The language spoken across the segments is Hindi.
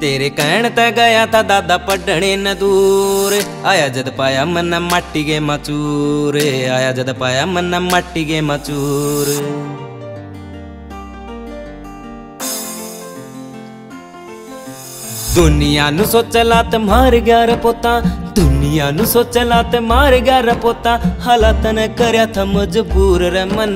तेरे कहण ते गया था दादा पढ़ने न दूर, आया जद पाया मन माटी गे मचूर, आया जद पाया मन माटी गे मचूर। दुनिया नु सोचला ते मार गया रे पोता, दुनिया नु सोचला ते मार गया रे पोता, हालात ने करया था मजबूर रे मन।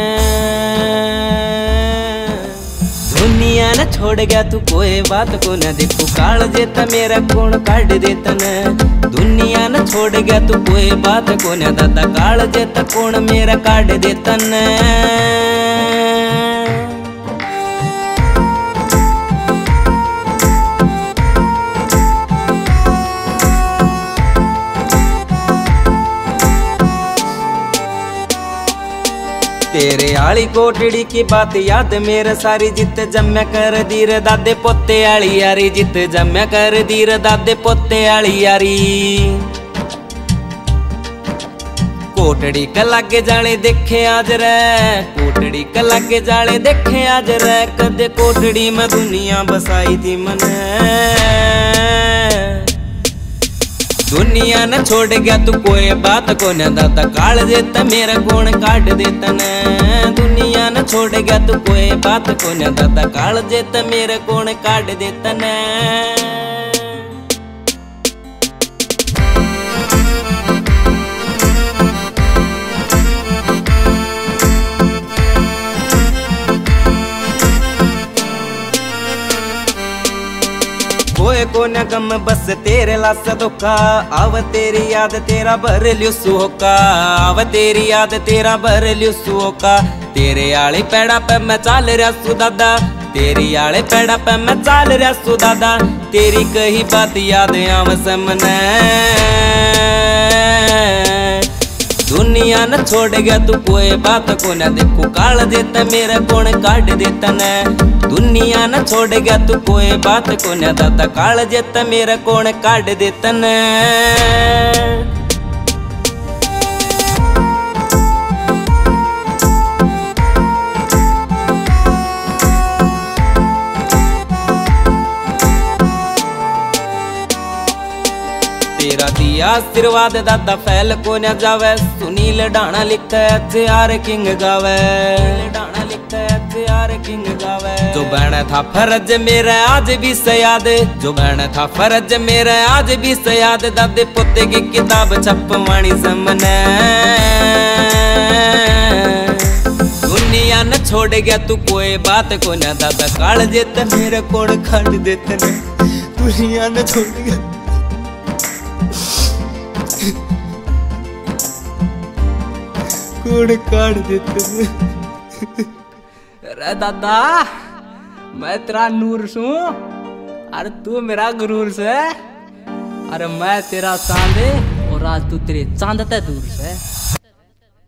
दुनिया न छोड़ गया तू कोई बात को न देखू, काल जेता मेरा कौन काट देता न। दुनिया न छोड़ गया तू कोई बात को न दादा, काल जेता कौन मेरा काट देता न। तेरे आली कोटड़ी की बात याद मेरे सारी, जित जम्या कर दीर दादे पोते आली यारी, जित जम्या कर दीर दादे पोते आली यारी। कोटड़ी का लागे जाले देखे आज रे, कोटड़ी का लागे जाले देखे आज रे, कदे कोटड़ी में दुनिया बसाई थी मन। दुनिया न छोड़ गया तू कोई बात को न दादा, काल जेता मेरा कौन काट देता न। दुनिया न छोड़ गया तू कोई बात को न दादा, काल जेता मेरा कौन काट देता न। कोई को न गम बस तेरे लासा धोखा, आव तेरी याद तेरा भर लियो सुहोका, आव तेरी याद तेरा भर लियो सुहोका। तेरे आले पैड़ा पे मैं चाल रहा सु दादा, तेरी आले पैड़ा पे मैं चाल रहा सु दादा, तेरी कही बात याद आव समने। दुनिया न छोड़ गया तू कोई बात को न देखू, काल देता मेरा कौन काट देता न। दुनिया न छोड़ गया तू कोई बात को न दादा, काल देता मेरा कौन काट देता न। तेरा दिया आशीर्वाद दादा फैल को न जावे, सुनील डाणा लिखता है हथियार किंग गावे, डाणा लिखता है हथियार किंग गावे। जो बहना था फर्ज मेरा आज भी सयाद, जो बहना था फर्ज मेरा आज भी सयाद, दादे पोते की किताब छपवाणी समने। दुनिया न छोड़ गया तू कोई बात को न दादा, काल जेता मेरा कौन काट देता न। दुनिया न छोड़ गया कौन काट देते। अरे दादा मैं तेरा नूर सू, अरे तू मेरा गुरूर से, अरे मैं तेरा चांद और आज तू तेरे चांद ते दूर से।